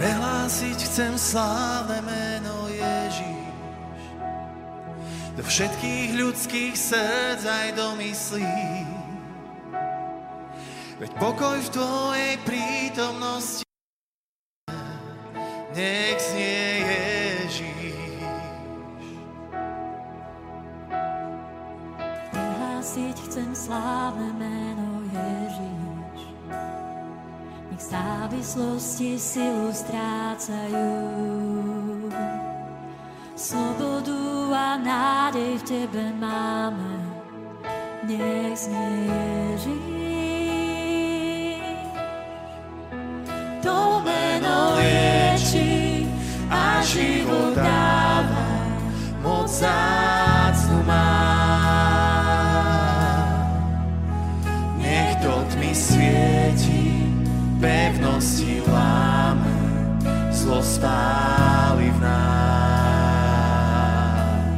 Prehlásiť chcem slávne meno Ježiš do všetkých ľudských srdc aj do myslí. Veď pokoj v tvojej prítomnosti nech znie Ježiš. Prehlásiť chcem slávne meno Ježiš, nech závislosti silu strácajú. Slobodu a nádej v tebe máme, nech znie Ježiš. To meno lieči a život dáva, moc vzácnu má. Nech do tmy svieti, pevnosti láme, zlo spáli v nás.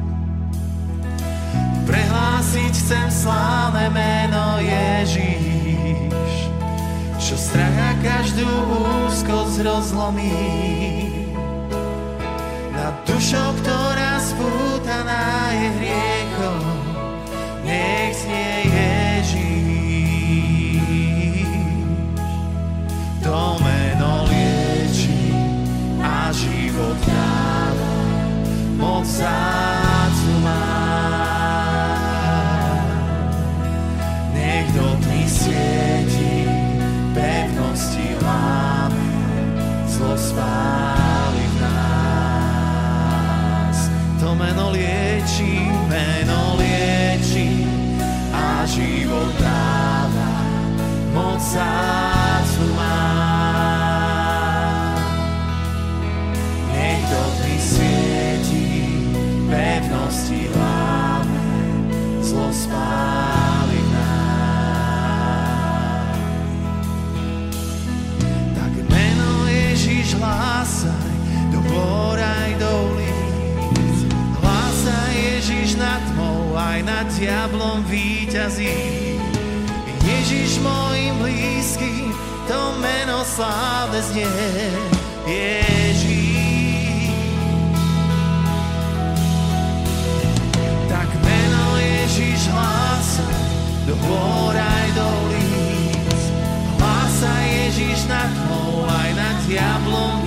Prehlásiť chcem slávne meno Ježiš, čo strach a každú úzkosť rozlomí. Nad dušou, ktorá spútaná je hriechom, nech znie Ježiš. To meno lieči a život dáva, moc vzácnu má. Nech do tmy svieti, pevnosti láme, zlo spáli v nás. To meno lieči a život dáva, moc vzácnu má. Nech do tmy svieti, pevnosti láme, zlo spáli v nás. Tak meno Ježiš hlásaj do hôr aj do ulic. Hlásaj Ježiš nad tmou aj nad diablom víťazí. Ježiš mojim blízkym, to meno slávne znie Ježiš. Tak meno Ježiš hlásaj do hôr aj do ulic. Hlásaj Ježiš nad tmou aj nad diablom